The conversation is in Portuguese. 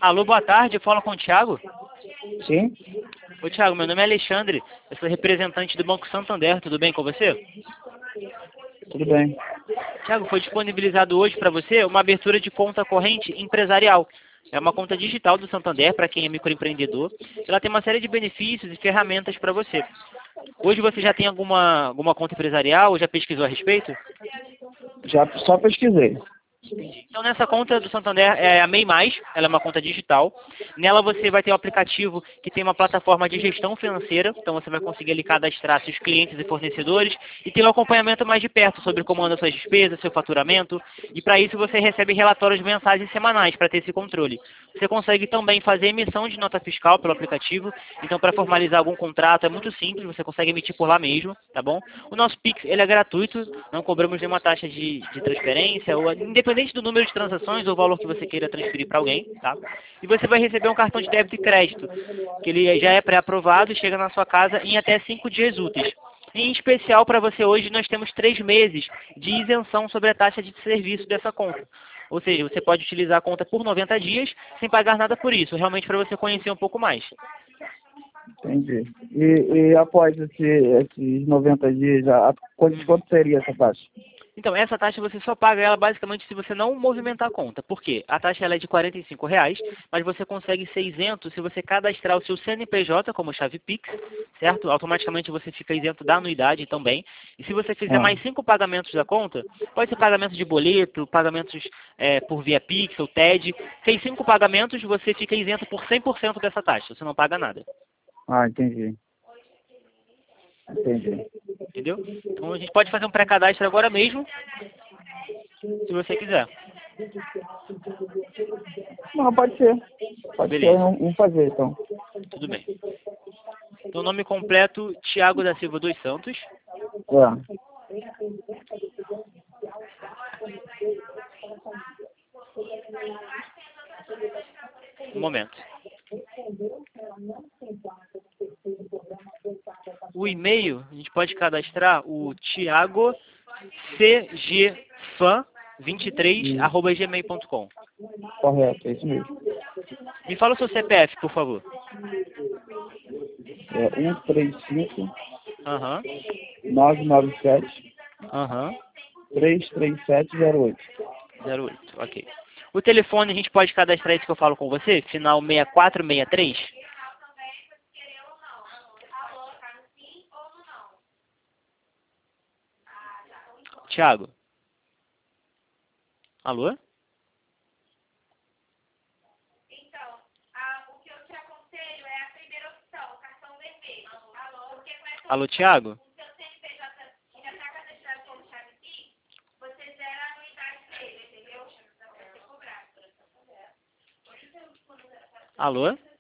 Alô, boa tarde, fala com o Thiago. Sim, Ô Thiago, meu nome é Alexandre, eu sou representante do Banco Santander, tudo bem com você? tudo bem. Thiago, foi disponibilizado hoje para você uma abertura de conta corrente empresarial. É uma conta digital do Santander para quem é microempreendedor. Ela tem uma série de benefícios e ferramentas para você. Hoje você já tem alguma conta empresarial ou já pesquisou a respeito? Já só pesquisei. Então, nessa conta do Santander é a MEI Mais, ela é uma conta digital. Nela você vai ter um aplicativo que tem uma plataforma de gestão financeira, então você vai conseguir ali cadastrar seus clientes e fornecedores e ter um acompanhamento mais de perto sobre como andam suas despesas, seu faturamento. E para isso você recebe relatórios mensais e semanais para ter esse controle. Você consegue também fazer emissão de nota fiscal pelo aplicativo, então para formalizar algum contrato é muito simples, você consegue emitir por lá mesmo, tá bom? O nosso Pix, ele é gratuito, não cobramos nenhuma taxa de transferência, ou independente do número de transações ou valor que você queira transferir para alguém, tá? E você vai receber um cartão de débito e crédito, que ele já é pré-aprovado e chega na sua casa em até 5 dias úteis. Em especial para você hoje, nós temos 3 meses de isenção sobre a taxa de serviço dessa conta. Ou seja, você pode utilizar a conta por 90 dias sem pagar nada por isso, realmente para você conhecer um pouco mais. Entendi. E após esses 90 dias, quanto seria essa taxa? Então, essa taxa você só paga ela basicamente se você não movimentar a conta. Por quê? A taxa ela é de R$ 45, mas você consegue ser isento se você cadastrar o seu CNPJ como chave Pix, certo? Automaticamente você fica isento da anuidade também. E se você fizer Ah, mais 5 pagamentos da conta, pode ser pagamento de boleto, pagamentos por via Pix ou TED. Fez 5 pagamentos, você fica isento por 100% dessa taxa. Você não paga nada. entendi. Entendi. Entendeu? Então a gente pode fazer um pré-cadastro agora mesmo, se você quiser. Não, pode ser. Pode ser, Beleza, vamos fazer então. tudo bem. Então, nome completo, Thiago da Silva dos Santos. É. Um momento. O e-mail, a gente pode cadastrar o Thiago cgfan23@gmail.com. Correto, é isso mesmo. Me fala o seu CPF, por favor. É 135 Aham, 997 aham, 33708. 08, ok. O telefone, a gente pode cadastrar esse que eu falo com você, final 6463. Thiago. Alô? Alô, Thiago? Alô?